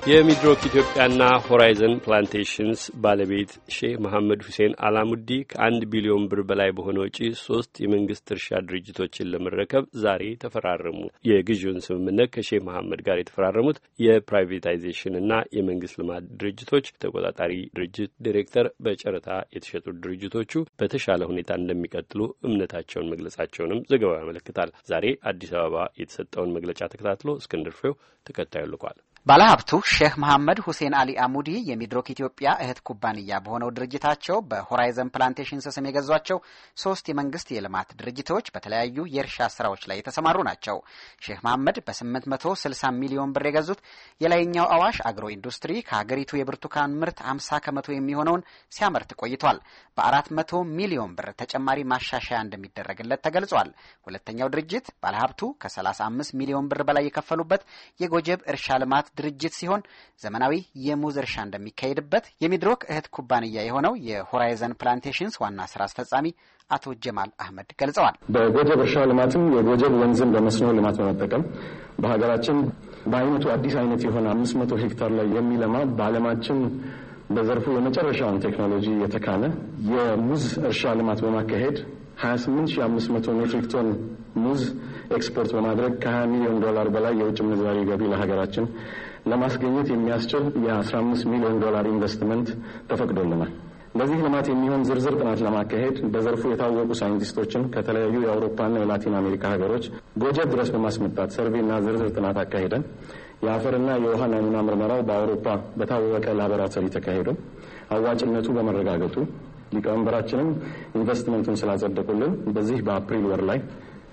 የሚድሮክ ኢትዮጵያና ሆራይዘን ፕላንቴሽንስ ባለቤት ሼህ መሐመድ ሁሴን አላሙዲ ከ1 ቢሊዮን ብር በላይ በሆነ ወጪ 3 የመንግስት እርሻ ድርጅቶችን ለመረከብ ዛሬ ተፈራረሙ። የግዢውን ስምምነት ከሼህ መሐመድ ጋር የተፈራረሙት የፕራይቬታይዜሽንና የመንግስት ልማት ድርጅቶች ተቆጣጣሪ ድርጅት ዳይሬክተር በጨረታ የተሸጡት ድርጅቶቹ በተሻለ ሁኔታ እንደሚቀጥሉ እምነታቸውን መግለጻቸውንም ዘገባው ያመለክታል። ዛሬ አዲስ አበባ የተሰጠውን መግለጫ ተከታትሎ እስክንድር ፍሬው ተከታዩ ልኳል። ባለሀብቱ ሼህ መሐመድ ሁሴን አሊ አሙዲ የሚድሮክ ኢትዮጵያ እህት ኩባንያ በሆነው ድርጅታቸው በሆራይዘን ፕላንቴሽንስ ስም የገዟቸው 3 የመንግስት የልማት ድርጅቶች በተለያዩ የእርሻ ስራዎች ላይ የተሰማሩ ናቸው። ሼህ መሐመድ በ860 ሚሊዮን ብር የገዙት የላይኛው አዋሽ አግሮ ኢንዱስትሪ ከሀገሪቱ የብርቱካን ምርት 50 ከመቶ የሚሆነውን ሲያመርት ቆይቷል። በ400 ሚሊዮን ብር ተጨማሪ ማሻሻያ እንደሚደረግለት ተገልጿል። ሁለተኛው ድርጅት ባለሀብቱ ከ35 ሚሊዮን ብር በላይ የከፈሉበት የጎጀብ እርሻ ልማት ድርጅት ሲሆን ዘመናዊ የሙዝ እርሻ እንደሚካሄድበት የሚድሮክ እህት ኩባንያ የሆነው የሆራይዘን ፕላንቴሽንስ ዋና ስራ አስፈጻሚ አቶ ጀማል አህመድ ገልጸዋል። በጎጀብ እርሻ ልማትም የጎጀብ ወንዝን በመስኖ ልማት በመጠቀም በሀገራችን በአይነቱ አዲስ አይነት የሆነ 500 ሄክታር ላይ የሚለማ በዓለማችን በዘርፉ የመጨረሻውን ቴክኖሎጂ የተካነ የሙዝ እርሻ ልማት በማካሄድ 28500 ሜትሪክ ቶን ሙዝ ኤክስፖርት በማድረግ ከ$20 ሚሊዮን በላይ የውጭ ምንዛሪ ገቢ ለሀገራችን ለማስገኘት የሚያስችል የ$15 ሚሊዮን ኢንቨስትመንት ተፈቅዶልናል። ለዚህ ልማት የሚሆን ዝርዝር ጥናት ለማካሄድ በዘርፉ የታወቁ ሳይንቲስቶችን ከተለያዩ የአውሮፓና የላቲን አሜሪካ ሀገሮች ጎጀብ ድረስ በማስመጣት ሰርቬና ዝርዝር ጥናት አካሄደን የአፈርና የውሃ ናሙና ምርመራው በአውሮፓ በታወቀ ላቦራቶሪ ተካሂዶ አዋጭነቱ በመረጋገጡ ሊቀመንበራችንም ኢንቨስትመንቱን ስላጸደቁልን በዚህ በአፕሪል ወር ላይ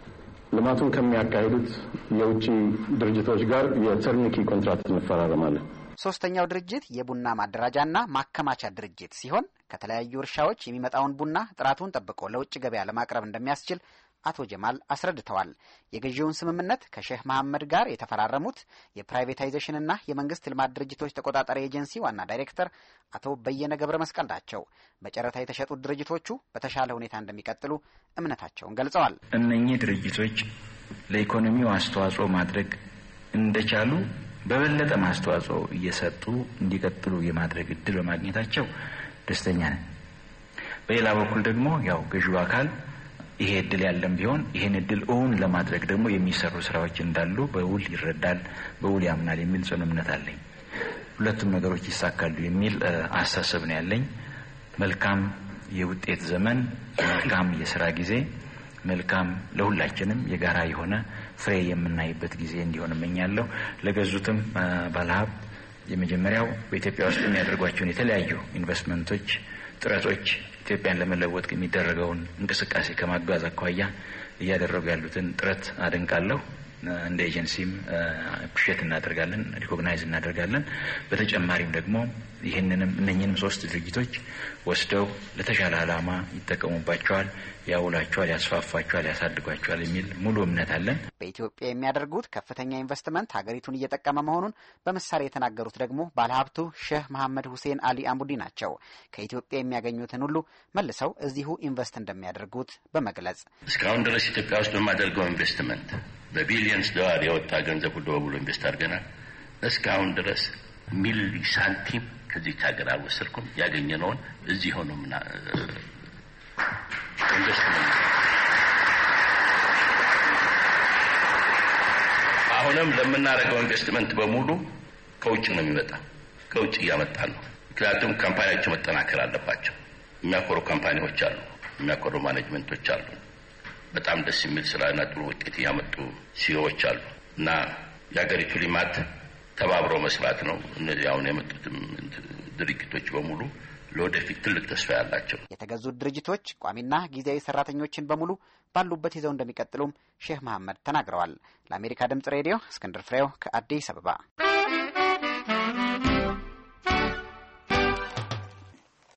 ልማቱን ከሚያካሂዱት የውጭ ድርጅቶች ጋር የተርኒኪ ኮንትራክት እንፈራረማለን። ሶስተኛው ድርጅት የቡና ማደራጃና ማከማቻ ድርጅት ሲሆን ከተለያዩ እርሻዎች የሚመጣውን ቡና ጥራቱን ጠብቆ ለውጭ ገበያ ለማቅረብ እንደሚያስችል አቶ ጀማል አስረድተዋል። የግዢውን ስምምነት ከሼህ መሐመድ ጋር የተፈራረሙት የፕራይቬታይዜሽንና የመንግስት ልማት ድርጅቶች ተቆጣጣሪ ኤጀንሲ ዋና ዳይሬክተር አቶ በየነ ገብረ መስቀል ናቸው። በጨረታ የተሸጡት ድርጅቶቹ በተሻለ ሁኔታ እንደሚቀጥሉ እምነታቸውን ገልጸዋል። እነኚህ ድርጅቶች ለኢኮኖሚው አስተዋጽኦ ማድረግ እንደቻሉ በበለጠ ማስተዋጽኦ እየሰጡ እንዲቀጥሉ የማድረግ እድል በማግኘታቸው ደስተኛ ነን። በሌላ በኩል ደግሞ ያው ገዢው አካል ይሄ እድል ያለም ቢሆን ይሄን እድል እውን ለማድረግ ደግሞ የሚሰሩ ስራዎች እንዳሉ በውል ይረዳል፣ በውል ያምናል የሚል ጽኑ እምነት አለኝ። ሁለቱም ነገሮች ይሳካሉ የሚል አስተሳሰብ ነው ያለኝ። መልካም የውጤት ዘመን፣ መልካም የሥራ ጊዜ፣ መልካም ለሁላችንም የጋራ የሆነ ፍሬ የምናይበት ጊዜ እንዲሆን እመኛለሁ። ለገዙትም ባለሀብት የመጀመሪያው በኢትዮጵያ ውስጥ የሚያደርጓቸውን የተለያዩ ኢንቨስትመንቶች ጥረቶች ኢትዮጵያን ለመለወጥ የሚደረገውን እንቅስቃሴ ከማጓዝ አኳያ እያደረጉ ያሉትን ጥረት አደንቃለሁ። እንደ ኤጀንሲም አፕሪሼት እናደርጋለን፣ ሪኮግናይዝ እናደርጋለን። በተጨማሪም ደግሞ እነኚህንም 3 ድርጅቶች ወስደው ለተሻለ ዓላማ ይጠቀሙባቸዋል፣ ያውላቸዋል፣ ያስፋፋቸዋል፣ ያሳድጓቸዋል የሚል ሙሉ እምነት አለን። በኢትዮጵያ የሚያደርጉት ከፍተኛ ኢንቨስትመንት ሀገሪቱን እየጠቀመ መሆኑን በምሳሌ የተናገሩት ደግሞ ባለሀብቱ ሼህ መሐመድ ሁሴን አሊ አሙዲ ናቸው። ከኢትዮጵያ የሚያገኙትን ሁሉ መልሰው እዚሁ ኢንቨስት እንደሚያደርጉት በመግለጽ እስካሁን ድረስ ኢትዮጵያ ውስጥ በማደርገው ኢንቨስትመንት በቢሊየንስ ዶላር የወጣ ገንዘብ ሁሉ በሙሉ ኢንቨስት አድርገናል። እስካሁን ድረስ ሚሊ ሳንቲም ከዚህ ሀገር አልወሰድኩም። ያገኘነውን እዚህ ሆኖ ኢንቨስትመንት አሁንም ለምናደርገው ኢንቨስትመንት በሙሉ ከውጭ ነው የሚመጣ፣ ከውጭ እያመጣን ነው። ምክንያቱም ካምፓኒያቸው መጠናከር አለባቸው። የሚያኮሩ ካምፓኒዎች አሉ፣ የሚያኮሩ ማኔጅመንቶች አሉ። በጣም ደስ የሚል ስራና ጥሩ ውጤት ያመጡ ሲኦዎች አሉ እና የሀገሪቱ ልማት ተባብሮ መስራት ነው። እነዚህ አሁን የመጡትም ድርጅቶች በሙሉ ለወደፊት ትልቅ ተስፋ ያላቸው የተገዙት ድርጅቶች ቋሚና ጊዜያዊ ሰራተኞችን በሙሉ ባሉበት ይዘው እንደሚቀጥሉም ሼህ መሐመድ ተናግረዋል። ለአሜሪካ ድምጽ ሬዲዮ እስክንድር ፍሬው ከአዲስ አበባ